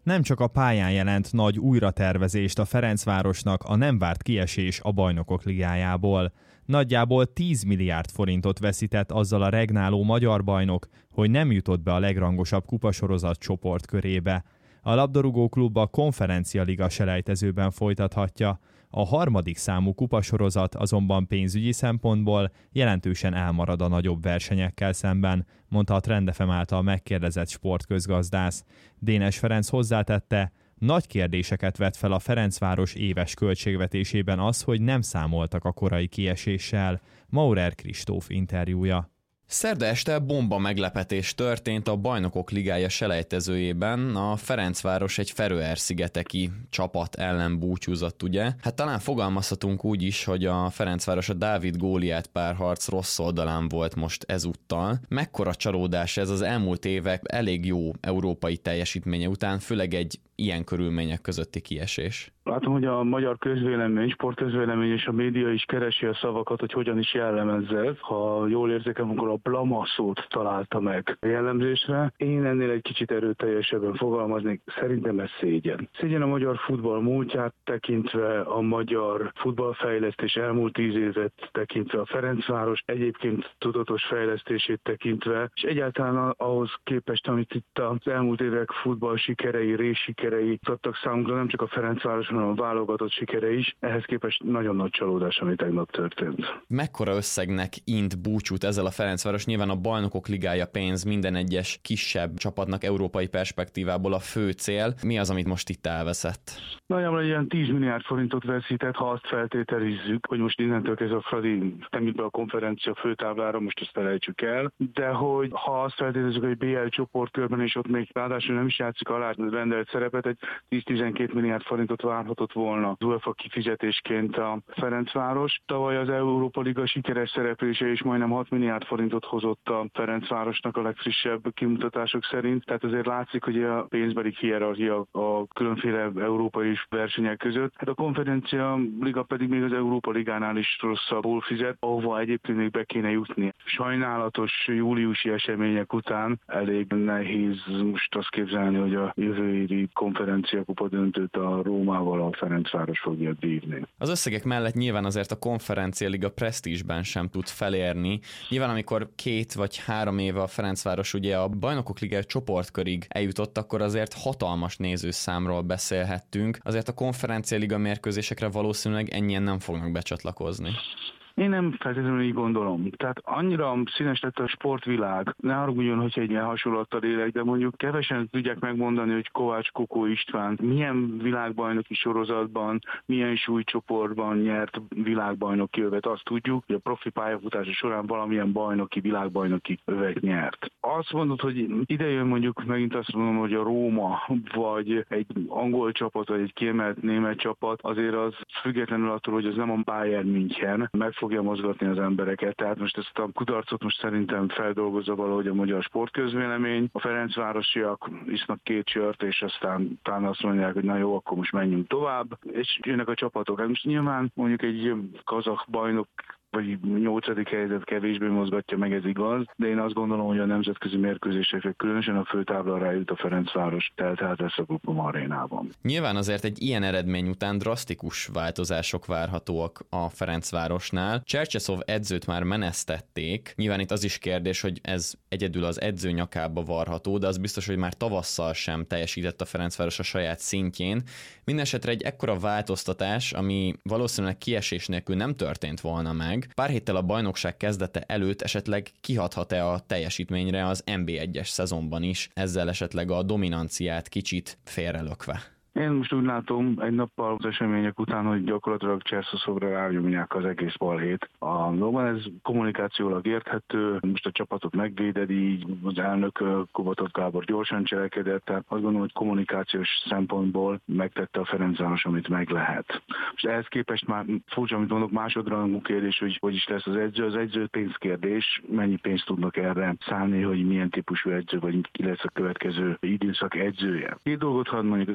Nem csak a pályán jelent nagy újratervezést a Ferencvárosnak a nem várt kiesés a Bajnokok Ligájából. Nagyjából 10 milliárd forintot veszített azzal a regnáló magyar bajnok, hogy nem jutott be a legrangosabb kupasorozat csoportkörébe. A labdarúgó klub a Konferencia-liga selejtezőben folytathatja. A harmadik számú kupasorozat azonban pénzügyi szempontból jelentősen elmarad a nagyobb versenyekkel szemben, mondta a Trend FM által megkérdezett sportközgazdász. Dénes Ferenc hozzátette, nagy kérdéseket vet fel a Ferencváros éves költségvetésében az, hogy nem számoltak a korai kieséssel. Maurer Kristóf interjúja. Szerda este bomba meglepetés történt a Bajnokok Ligája selejtezőjében. A Ferencváros egy Feröer-szigeteki csapat ellen búcsúzott, ugye? Hát talán fogalmazhatunk úgy is, hogy a Ferencváros a Dávid-Góliát párharc rossz oldalán volt most ezúttal. Mekkora csalódás ez az elmúlt évek elég jó európai teljesítménye után, főleg egy ilyen körülmények közötti kiesés? Látom, hogy a magyar közvélemény, sportközvélemény és a média is keresi a szavakat, hogy hogyan is jellemezze. Ha jól érzékelem, akkor a blama szót találta meg a jellemzésre. Én ennél egy kicsit erőteljesebben fogalmaznék, szerintem ez szégyen. Szégyen a magyar futball múltját tekintve, a magyar futballfejlesztés elmúlt 10 évet tekintve, a Ferencváros egyébként tudatos fejlesztését tekintve, és egyáltalán ahhoz képest, amit itt az elmúlt évek futball sikerei, réssikerei adtak számunkra, nem csak a Ferencváros, hanem a válogatott sikere is. Ehhez képest nagyon nagy csalódás, ami tegnap történt. Mekkora összegnek int búcsút ezzel a Ferencváros? Nyilván a Bajnokok Ligája pénz minden egyes kisebb csapatnak európai perspektívából a fő cél. Mi az, amit most itt elveszett? Nagyjából egy ilyen 10 milliárd forintot veszített, ha azt feltételezzük, hogy most innentől kezdve a Fradi nem jut be a konferencia főtáblára, most ezt felejtsük el, de hogy ha azt feltételezzük, hogy BL csoportkörben, és ott még ráadásul nem is játszik alá rendelt szerepet, egy 10-12 milliárd forintot várhatott volna az UEFA kifizetésként a Ferencváros. Tavaly az Európa Liga sikeres szereplése is majdnem 6 milliárd forintot hozott a Ferencvárosnak a legfrissebb kimutatások szerint. Tehát azért látszik, hogy a pénzbeli hierarchia a különféle európai versenyek között. Hát a Konferencia Liga pedig még az Európa Ligánál is rosszabbul fizet, ahova egyébként még be kéne jutni. Sajnálatos júliusi események után elég nehéz most azt képzelni, hogy a jövő évi konferenciakupa döntőt a Rómával a Ferencváros fogja vívni. Az összegek mellett nyilván azért a Konferencia Liga presztízsben sem tud felérni. Nyilván amikor 2 vagy 3 éve a Ferencváros ugye a Bajnokok Ligája csoportkörig eljutott, akkor azért hatalmas nézőszámról beszélhettünk. Azért a Konferencia Liga mérkőzésekre valószínűleg ennyien nem fognak becsatlakozni. Én nem feltétlenül így gondolom. Tehát annyira színes lett a sportvilág, ne haragudjon, hogyha egy ilyen hasonlattal élek, de mondjuk kevesen tudják megmondani, hogy Kovács Kokó István milyen világbajnoki sorozatban, milyen súlycsoportban nyert világbajnoki övet. Azt tudjuk, hogy a profi pályafutása során valamilyen bajnoki, világbajnoki övet nyert. Azt mondod, hogy ide jön mondjuk megint azt mondom, hogy a Róma, vagy egy angol csapat, vagy egy kiemelt német csapat, azért az függetlenül attól, hogy az nem a Bayern München, meg fogja mozgatni az embereket. Tehát most ezt a kudarcot most szerintem feldolgozza valahogy a magyar sportközvélemény. A ferencvárosiak isznak 2 sört, és aztán talán azt mondják, hogy na jó, akkor most menjünk tovább, és jönnek a csapatok. Hát most nyilván mondjuk egy kazakh bajnok vagy 8. helyzet kevésbé mozgatja meg, ez igaz, de én azt gondolom, hogy a nemzetközi mérkőzésekre különösen a főtáblára jut a Ferencváros, tehát lesz a Grupom arénában. Nyilván azért egy ilyen eredmény után drasztikus változások várhatóak a Ferencvárosnál. Csercseszov edzőt már menesztették, nyilván itt az is kérdés, hogy ez egyedül az edző nyakába varható, de az biztos, hogy már tavasszal sem teljesített a Ferencváros a saját szintjén. Mindenesetre egy ekkora változtatás, ami valószínűleg kiesés nélkül nem történt volna meg, pár héttel a bajnokság kezdete előtt esetleg kihathat-e a teljesítményre az NB1-es szezonban is, ezzel esetleg a dominanciát kicsit félrelökve? Én most úgy látom egy nappal az események után, hogy gyakorlatilag Cserszaszovra rányomják az egész balhét. A dolgban ez kommunikációlag érthető, most a csapatot megvéded, így az elnök Kubatov Gábor gyorsan cselekedett, tehát azt gondolom, hogy kommunikációs szempontból megtette a Ferencváros, amit meg lehet. Most ehhez képest már furcsa, amit mondok, másodrangú kérdés, hogy is lesz az edző pénzkérdés, mennyi pénzt tudnak erre szállni, hogy milyen típusú edző, vagy ki lesz a következő időszak edzője. 2 dolgot hadd mondjuk, az egyik, hogy a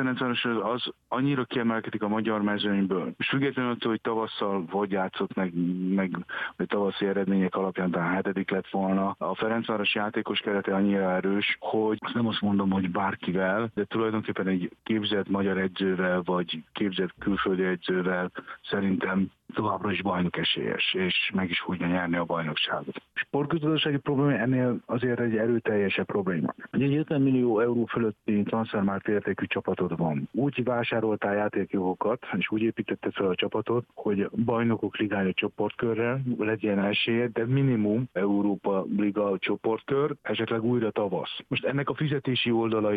Ferencváros az annyira kiemelkedik a magyar mezőnyből. És függetlenül attól, hogy tavasszal vagy játszott meg vagy tavaszi eredmények alapján talán 7. lett volna. A Ferencváros játékos kerete annyira erős, hogy nem azt mondom, hogy bárkivel, de tulajdonképpen egy képzett magyar edzővel, vagy képzett külföldi edzővel szerintem továbbra is bajnok esélyes, és meg is fogja nyerni a bajnokságot. Sportgazdasági probléma ennél azért egy erőteljesebb probléma. Ugye egy 50 millió euró fölötti transfermárt értékű csapatod van. Úgy vásároltál játékjogokat, és úgy építetted fel a csapatot, hogy bajnokok ligája csoportkörrel legyen esélyed, de minimum Európa Liga csoportkör, esetleg újra tavasz. Most ennek a kifizetési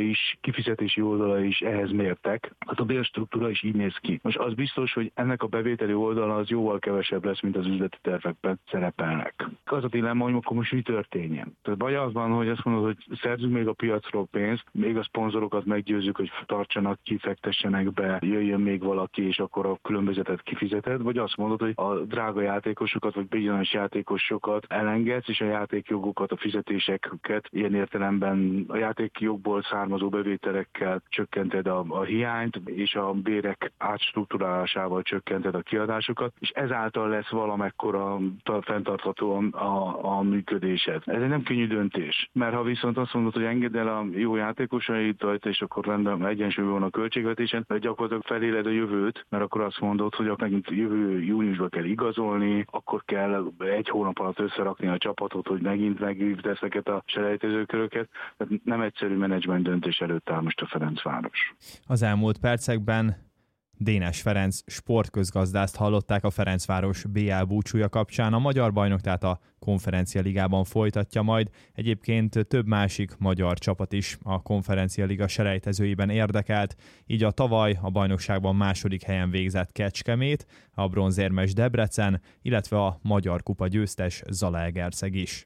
oldala is ehhez mértek. Hát a bérstruktúra is így néz ki. Most az biztos, hogy ennek a bevételi oldala az jóval kevesebb lesz, mint az üzleti tervekben szerepelnek. Az a dilemma, hogy akkor most mi történjen. Tehát vagy az van, hogy azt mondod, hogy szerzünk még a piacról pénzt, még a szponzorokat meggyőzzük, hogy tartsanak ki, fektessenek be, jöjjön még valaki, és akkor a különbözetet kifizeted, vagy azt mondod, hogy a drága játékosokat, vagy bizonyos játékosokat elengedsz, és a játékjogokat, a fizetéseket ilyen értelemben a játékjogból származó bevételekkel csökkented a hiányt, és a bérek átstruktúrálásával csökkented a kiadásokat, és ezáltal lesz valamekkora fenntarthatóan a működésed. Ez egy nem könnyű döntés, mert ha viszont azt mondod, hogy engedd el a jó játékosait rajta, és akkor rendben egyensúly van a költségvetésen, vagy gyakorlatilag feléled a jövőt, mert akkor azt mondod, hogy megint jövő júniusban kell igazolni, akkor kell egy hónap alatt összerakni a csapatot, hogy megint megvívd ezeket a selejtezőköröket. Tehát nem egyszerű menedzsment döntés előtt áll most a Ferencváros. Az elmúlt percekben Dénes Ferenc sportközgazdászt hallották a Ferencváros BL búcsúja kapcsán. A magyar bajnok tehát a Konferencia Ligában folytatja majd. Egyébként több másik magyar csapat is a Konferencia Liga selejtezőiben érdekelt, így a tavaly a bajnokságban második helyen végzett Kecskemét, a bronzérmes Debrecen, illetve a Magyar Kupa győztes Zalaegerszeg is.